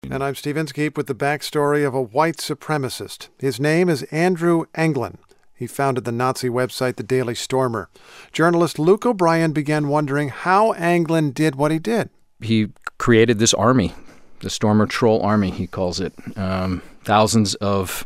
And I'm Steve Inskeep with the backstory of a white supremacist. His name is Andrew Anglin. He founded the Nazi website, The Daily Stormer. Journalist Luke O'Brien began wondering how Anglin did what he did. He created this army, the Stormer Troll Army, he calls it. Thousands of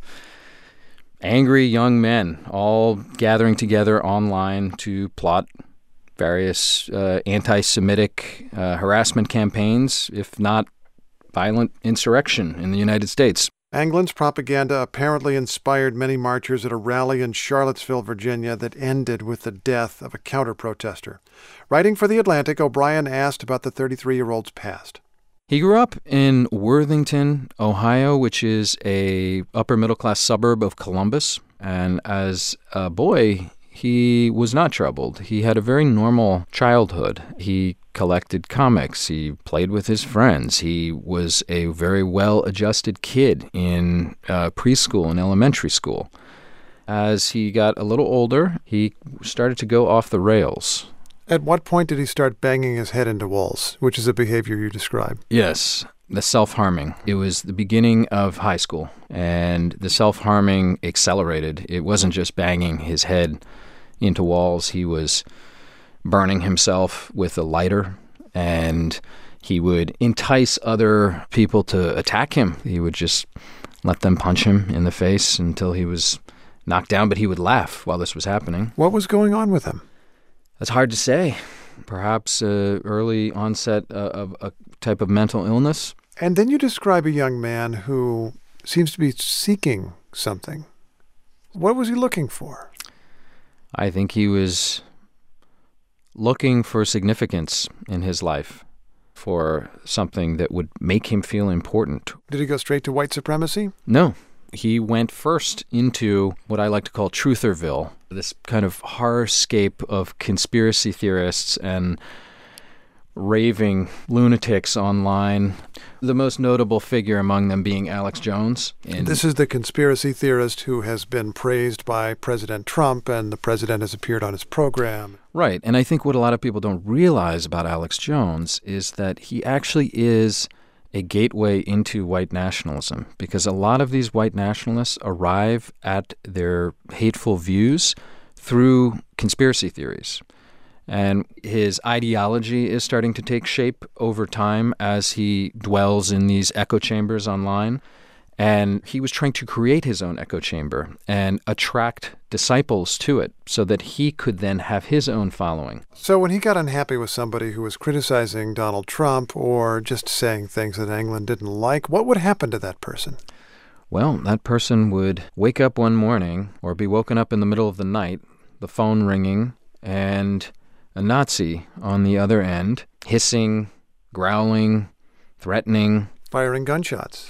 angry young men all gathering together online to plot various anti-Semitic harassment campaigns, if not violent insurrection in the United States. Anglin's propaganda apparently inspired many marchers at a rally in Charlottesville, Virginia, that ended with the death of a counter-protester. Writing for The Atlantic, O'Brien asked about the 33-year-old's past. He grew up in Worthington, Ohio, which is a upper-middle-class suburb of Columbus. And as a boy, he was not troubled. He had a very normal childhood. He collected comics. He played with his friends. He was a very well-adjusted kid in preschool and elementary school. As he got a little older, he started to go off the rails. At what point did he start banging his head into walls, which is a behavior you describe? Yes, the self-harming. It was the beginning of high school, and the self-harming accelerated. It wasn't just banging his head into walls. He was burning himself with a lighter, and he would entice other people to attack him. He would just let them punch him in the face until he was knocked down, but he would laugh while this was happening. What was going on with him? That's hard to say. Perhaps early onset of a type of mental illness. And then you describe a young man who seems to be seeking something. What was he looking for? I think he was looking for significance in his life, for something that would make him feel important. Did he go straight to white supremacy? No. He went first into what I like to call Trutherville, this kind of horrorscape of conspiracy theorists and raving lunatics online. The most notable figure among them being Alex Jones. This is the conspiracy theorist who has been praised by President Trump, and the president has appeared on his program. Right. And I think what a lot of people don't realize about Alex Jones is that he actually is a gateway into white nationalism, because a lot of these white nationalists arrive at their hateful views through conspiracy theories. And his ideology is starting to take shape over time as he dwells in these echo chambers online. And he was trying to create his own echo chamber and attract disciples to it so that he could then have his own following. So when he got unhappy with somebody who was criticizing Donald Trump or just saying things that Anglin didn't like, what would happen to that person? Well, that person would wake up one morning or be woken up in the middle of the night, the phone ringing, and a Nazi on the other end, hissing, growling, threatening. Firing gunshots.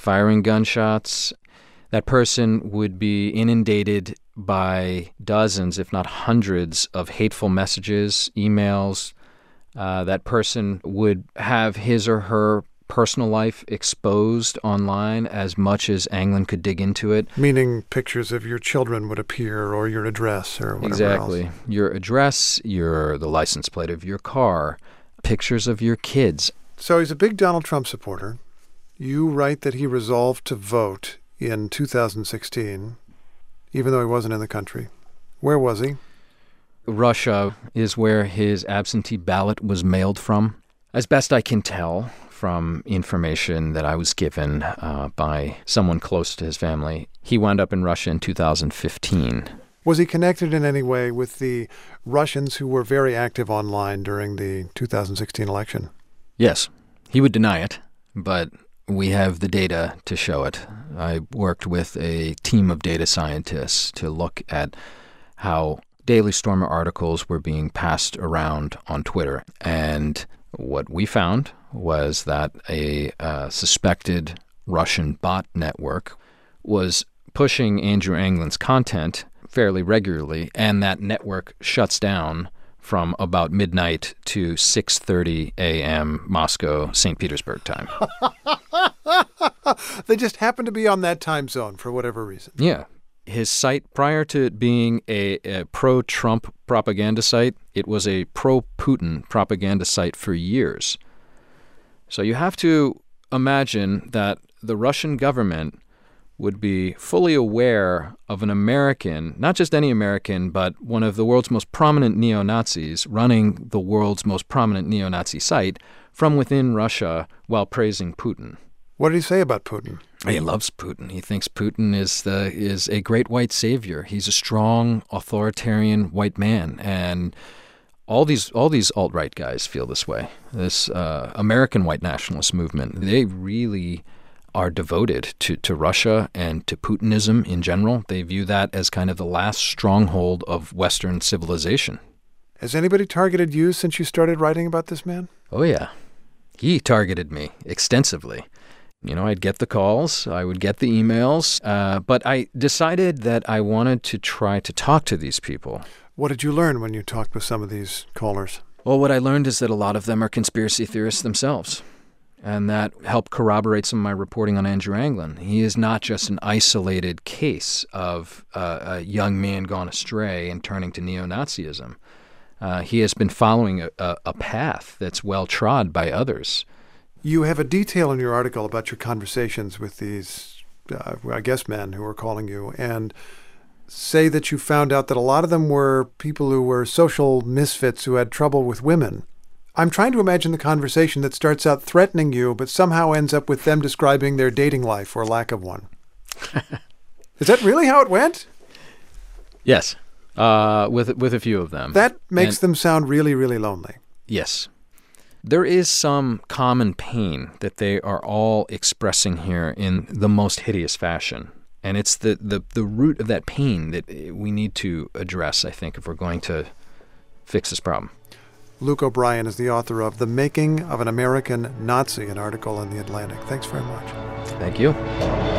That person would be inundated by dozens, if not hundreds, of hateful messages, emails. That person would have his or her personal life exposed online as much as Anglin could dig into it. Meaning pictures of your children would appear, or your address, or whatever Exactly. else. Your address, the license plate of your car, pictures of your kids. So he's a big Donald Trump supporter. You write that he resolved to vote in 2016, even though he wasn't in the country. Where was he? Russia is where his absentee ballot was mailed from. As best I can tell from information that I was given by someone close to his family, he wound up in Russia in 2015. Was he connected in any way with the Russians who were very active online during the 2016 election? Yes. He would deny it, but we have the data to show it. I worked with a team of data scientists to look at how Daily Stormer articles were being passed around on Twitter. And what we found was that a suspected Russian bot network was pushing Andrew Anglin's content fairly regularly, and that network shuts down from about midnight to 6:30 a.m. Moscow, St. Petersburg time. They just happen to be on that time zone for whatever reason. Yeah. His site, prior to it being a pro-Trump propaganda site, it was a pro-Putin propaganda site for years. So you have to imagine that the Russian government would be fully aware of an American, not just any American, but one of the world's most prominent neo-Nazis running the world's most prominent neo-Nazi site from within Russia while praising Putin. What did he say about Putin? He loves Putin. He thinks Putin is a great white savior. He's a strong, authoritarian white man. And all these alt-right guys feel this way. This American white nationalist movement, they really are devoted to Russia and to Putinism in general. They view that as kind of the last stronghold of Western civilization. Has anybody targeted you since you started writing about this man? Oh, yeah. He targeted me extensively. I'd get the calls, I would get the emails, but I decided that I wanted to try to talk to these people. What did you learn when you talked with some of these callers? Well, what I learned is that a lot of them are conspiracy theorists themselves. And that helped corroborate some of my reporting on Andrew Anglin. He is not just an isolated case of a young man gone astray and turning to neo-Nazism. He has been following a path that's well-trod by others. You have a detail in your article about your conversations with these, men who were calling you, and say that you found out that a lot of them were people who were social misfits who had trouble with women. I'm trying to imagine the conversation that starts out threatening you, but somehow ends up with them describing their dating life or lack of one. Is that really how it went? Yes, with a few of them. That makes them sound really, really lonely. Yes. There is some common pain that they are all expressing here in the most hideous fashion. And it's the root of that pain that we need to address, I think, if we're going to fix this problem. Luke O'Brien is the author of The Making of an American Nazi, an article in The Atlantic. Thanks very much. Thank you.